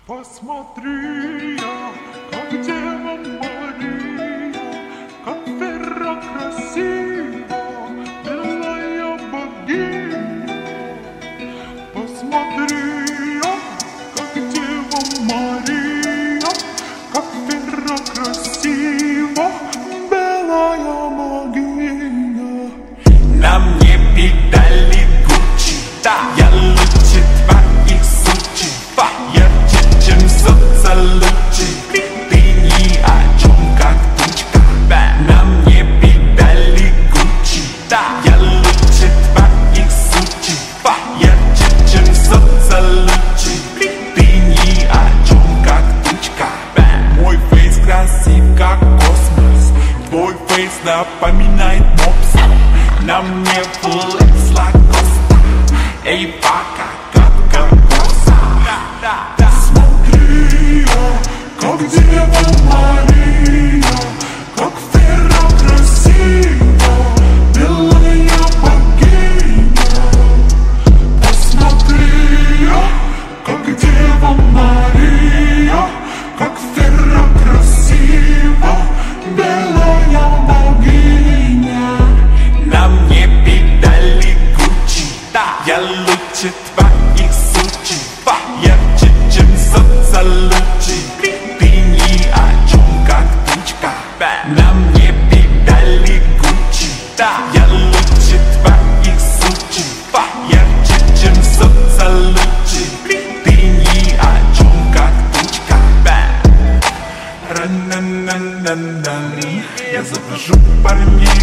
Посмотри я, как Дева Мария, как Вера красива, белая богиня. Посмотри я, как Дева Мария, как Вера красива, белая богиня. На мне педали Гуччи, я лучше твоих сучи, ярче, чем соцалучи. Ты ни о чем, как тучка. На мне педали Гуччи, я лучше твоих сучи, ярче, чем соцалучи. Ты ни о чем, как тучка. Мой фейс красив, как космос, твой фейс напоминает мопса. На мне флекс лакоста, эй, пока, как кокоса. Смотри я, как Дева Мария, как Вера красива, белая богиня. Посмотри я, как Дева Мария, как Вера красива, белая богиня. На мне педали Гуччи, я лучше твоих сучи, ярче, чем соцалучи. Ты ни о чем, как тучка. На мне педали Гуччи, я лучше твоих сучи, ярче, чем соцалучи. Ты ни о чем, как тучка. Ра-на-на-на-на. Я завожу парней